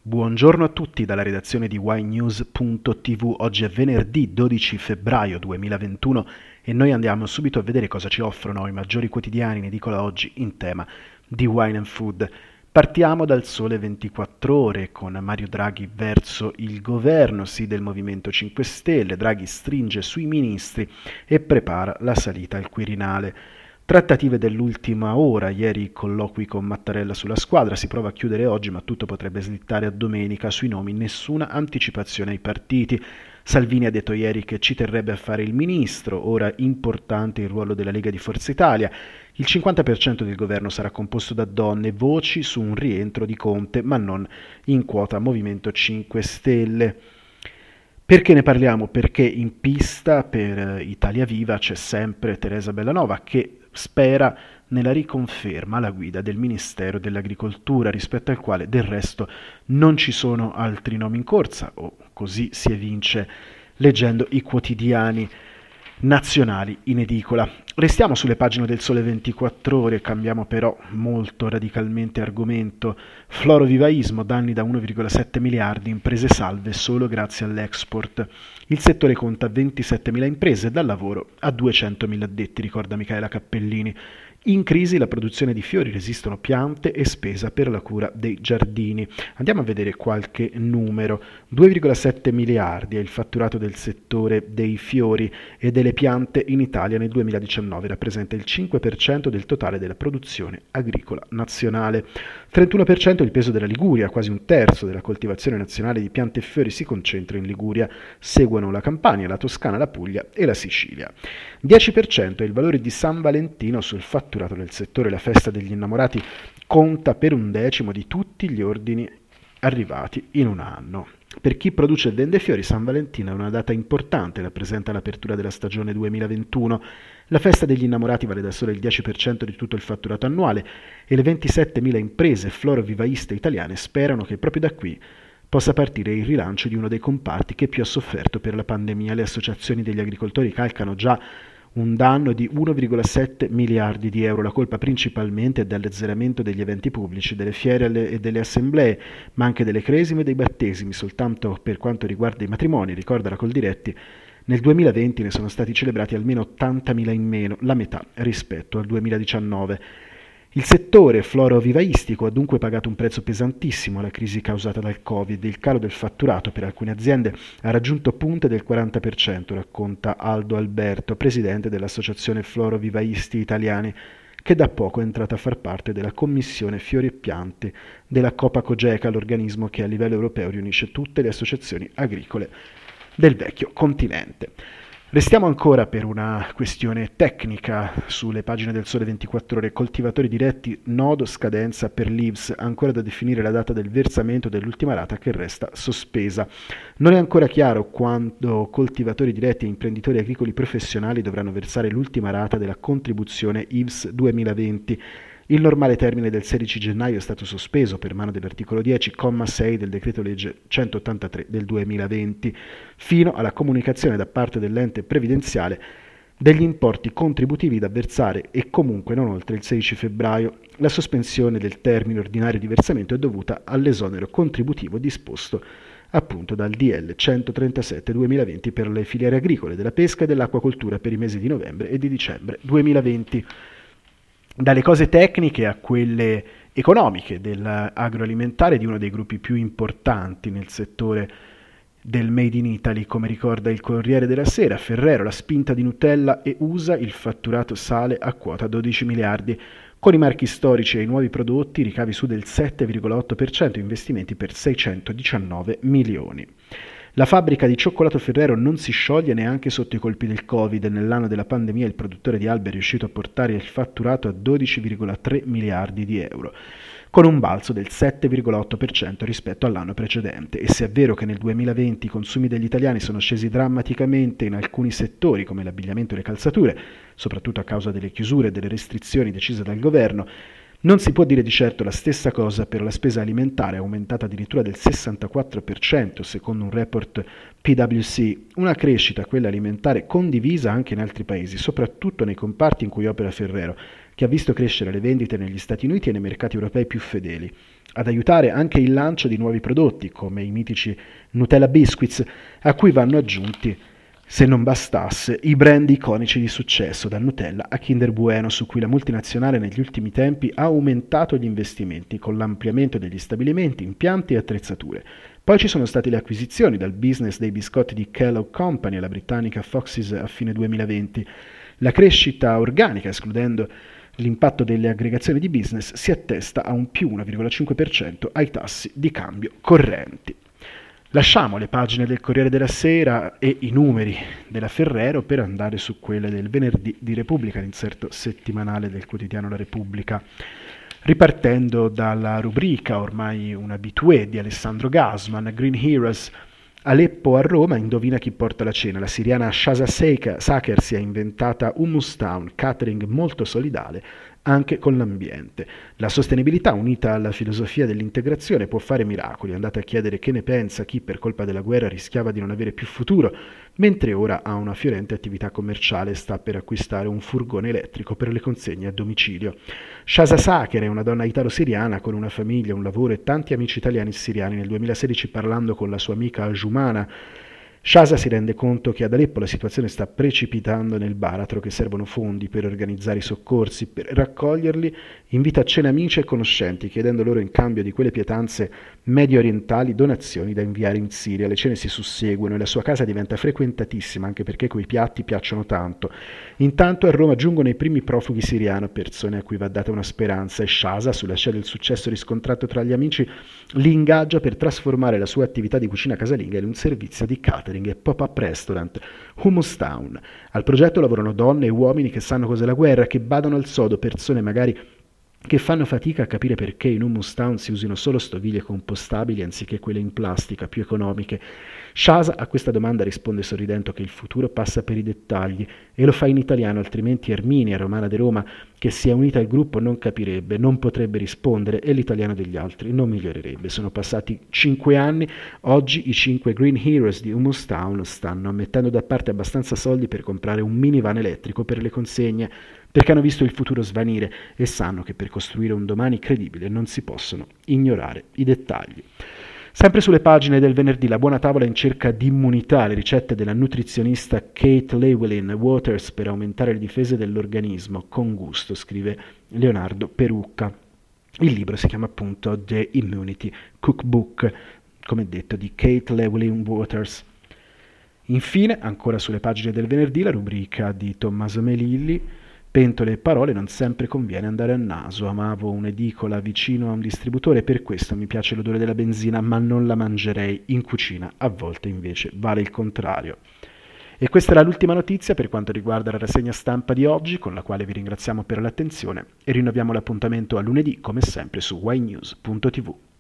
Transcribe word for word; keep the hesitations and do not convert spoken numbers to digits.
Buongiorno a tutti dalla redazione di winenews punto tv. Oggi è venerdì dodici febbraio duemilaventuno e noi andiamo subito a vedere cosa ci offrono i maggiori quotidiani in edicola oggi in tema di wine and food. Partiamo dal Sole ventiquattro Ore con Mario Draghi verso il governo, sì del Movimento cinque Stelle. Draghi stringe sui ministri e prepara la salita al Quirinale. Trattative dell'ultima ora, ieri colloqui con Mattarella sulla squadra, si prova a chiudere oggi ma tutto potrebbe slittare a domenica, sui nomi nessuna anticipazione ai partiti. Salvini ha detto ieri che ci terrebbe a fare il ministro, ora importante il ruolo della Lega di Forza Italia. Il cinquanta per cento del governo sarà composto da donne, voci su un rientro di Conte ma non in quota Movimento cinque Stelle. Perché ne parliamo? Perché in pista per Italia Viva c'è sempre Teresa Bellanova che spera nella riconferma alla guida del Ministero dell'Agricoltura, rispetto al quale del resto non ci sono altri nomi in corsa, o così si evince leggendo i quotidiani nazionali in edicola. Restiamo sulle pagine del Sole ventiquattro Ore, cambiamo però molto radicalmente argomento. Florovivaismo, danni da uno virgola sette miliardi, imprese salve solo grazie all'export. Il settore conta ventisettemila imprese, dal lavoro a duecentomila addetti, ricorda Michaela Cappellini. In crisi la produzione di fiori, resistono piante e spesa per la cura dei giardini. Andiamo a vedere qualche numero. due virgola sette miliardi è il fatturato del settore dei fiori e delle piante in Italia nel duemiladiciannove, rappresenta il cinque per cento del totale della produzione agricola nazionale. trentuno per cento il peso della Liguria, quasi un terzo della coltivazione nazionale di piante e fiori si concentra in Liguria, seguono la Campania, la Toscana, la Puglia e la Sicilia. dieci per cento è il valore di San Valentino sul fatturato del settore. La festa degli innamorati conta per un decimo di tutti gli ordini arrivati in un anno. Per chi produce e vende fiori, San Valentino è una data importante, rappresenta l'apertura della stagione duemilaventuno. La festa degli innamorati vale da solo il dieci per cento di tutto il fatturato annuale e le ventisettemila imprese florovivaiste italiane sperano che proprio da qui possa partire il rilancio di uno dei comparti che più ha sofferto per la pandemia. Le associazioni degli agricoltori calcano già un danno di uno virgola sette miliardi di euro. La colpa principalmente è dall'azzeramento degli eventi pubblici, delle fiere e delle assemblee, ma anche delle cresime e dei battesimi. Soltanto per quanto riguarda i matrimoni, ricorda la Coldiretti, nel duemilaventi ne sono stati celebrati almeno ottantamila in meno, la metà rispetto al duemiladiciannove. Il settore florovivaistico ha dunque pagato un prezzo pesantissimo alla crisi causata dal Covid. Il calo del fatturato per alcune aziende ha raggiunto punte del quaranta per cento, racconta Aldo Alberto, presidente dell'Associazione Florovivaisti Italiani, che da poco è entrata a far parte della Commissione Fiori e Piante della Copa-Cogeca, l'organismo che a livello europeo riunisce tutte le associazioni agricole del vecchio continente. Restiamo ancora per una questione tecnica sulle pagine del Sole ventiquattro Ore. Coltivatori diretti, nodo scadenza per l'I V S, ancora da definire la data del versamento dell'ultima rata che resta sospesa. Non è ancora chiaro quando coltivatori diretti e imprenditori agricoli professionali dovranno versare l'ultima rata della contribuzione I V S duemilaventi. Il normale termine del sedici gennaio è stato sospeso per mano dell'articolo dieci, comma sei del decreto legge centottantatré del duemilaventi, fino alla comunicazione da parte dell'ente previdenziale degli importi contributivi da versare e comunque non oltre il sedici febbraio. La sospensione del termine ordinario di versamento è dovuta all'esonero contributivo disposto appunto dal D L centotrentasette duemilaventi per le filiere agricole, della pesca e dell'acquacoltura per i mesi di novembre e di dicembre duemilaventi. Dalle cose tecniche a quelle economiche dell'agroalimentare di uno dei gruppi più importanti nel settore del Made in Italy, come ricorda il Corriere della Sera, Ferrero, la spinta di Nutella e U S A, il fatturato sale a quota dodici miliardi. Con i marchi storici e i nuovi prodotti, ricavi su del sette virgola otto per cento, investimenti per seicentodiciannove milioni. La fabbrica di cioccolato Ferrero non si scioglie neanche sotto i colpi del Covid. Nell'anno della pandemia il produttore di Alba è riuscito a portare il fatturato a dodici virgola tre miliardi di euro, con un balzo del sette virgola otto per cento rispetto all'anno precedente. E se è vero che nel duemilaventi i consumi degli italiani sono scesi drammaticamente in alcuni settori come l'abbigliamento e le calzature, soprattutto a causa delle chiusure e delle restrizioni decise dal governo, Non si può dire di certo la stessa cosa per la spesa alimentare, aumentata addirittura del sessantaquattro per cento secondo un report P W C, una crescita, quella alimentare, condivisa anche in altri paesi, soprattutto nei comparti in cui opera Ferrero, che ha visto crescere le vendite negli Stati Uniti e nei mercati europei più fedeli. Ad aiutare anche il lancio di nuovi prodotti, come i mitici Nutella Biscuits, a cui vanno aggiunti, se non bastasse, i brand iconici di successo, dal Nutella a Kinder Bueno, su cui la multinazionale negli ultimi tempi ha aumentato gli investimenti con l'ampliamento degli stabilimenti, impianti e attrezzature. Poi ci sono state le acquisizioni dal business dei biscotti di Kellogg Company alla britannica Fox's a fine duemilaventi. La crescita organica, escludendo l'impatto delle aggregazioni di business, si attesta a un più uno virgola cinque per cento ai tassi di cambio correnti. Lasciamo le pagine del Corriere della Sera e i numeri della Ferrero per andare su quelle del venerdì di Repubblica, l'inserto settimanale del quotidiano La Repubblica. Ripartendo dalla rubrica ormai un habitué di Alessandro Gasman, Green Heroes, Aleppo a Roma, indovina chi porta la cena. La siriana Shaza Saker si è inventata Hummus Town, catering molto solidale anche con l'ambiente. La sostenibilità unita alla filosofia dell'integrazione può fare miracoli. Andate a chiedere che ne pensa chi per colpa della guerra rischiava di non avere più futuro, mentre ora ha una fiorente attività commerciale e sta per acquistare un furgone elettrico per le consegne a domicilio. Shaza Saker è una donna italo-siriana con una famiglia, un lavoro e tanti amici italiani e siriani. Nel duemilasedici, parlando con la sua amica Jumana, Shaza si rende conto che ad Aleppo la situazione sta precipitando nel baratro, che servono fondi per organizzare i soccorsi. Per raccoglierli invita a cena amici e conoscenti, chiedendo loro in cambio di quelle pietanze medio orientali donazioni da inviare in Siria. Le cene si susseguono e la sua casa diventa frequentatissima, anche perché quei piatti piacciono tanto. Intanto a Roma giungono i primi profughi siriani, persone a cui va data una speranza, e Shaza, sulla scia del successo riscontrato tra gli amici, li ingaggia per trasformare la sua attività di cucina casalinga in un servizio di catering e pop-up restaurant, Hummus Town. Al progetto lavorano donne e uomini che sanno cos'è la guerra, che badano al sodo, persone magari che fanno fatica a capire perché in Hummus Town si usino solo stoviglie compostabili anziché quelle in plastica, più economiche. Shaza a questa domanda risponde sorridendo che il futuro passa per i dettagli, e lo fa in italiano, altrimenti Erminia, romana di Roma, che si è unita al gruppo, non capirebbe, non potrebbe rispondere e l'italiano degli altri non migliorerebbe. Sono passati cinque anni, oggi i cinque Green Heroes di Hummus Town stanno mettendo da parte abbastanza soldi per comprare un minivan elettrico per le consegne, perché hanno visto il futuro svanire e sanno che per costruire un domani credibile non si possono ignorare i dettagli. Sempre sulle pagine del venerdì, la buona tavola in cerca di immunità, le ricette della nutrizionista Kate Llewellyn Waters per aumentare le difese dell'organismo con gusto, scrive Leonardo Perucca. Il libro si chiama appunto The Immunity Cookbook, come detto, di Kate Llewellyn Waters. Infine, ancora sulle pagine del venerdì, la rubrica di Tommaso Melilli, Pentole e parole, non sempre conviene andare a naso. Amavo un'edicola vicino a un distributore, per questo mi piace l'odore della benzina, ma non la mangerei in cucina. A volte invece vale il contrario. E questa era l'ultima notizia per quanto riguarda la rassegna stampa di oggi, con la quale vi ringraziamo per l'attenzione e rinnoviamo l'appuntamento a lunedì, come sempre, su ynews punto tv.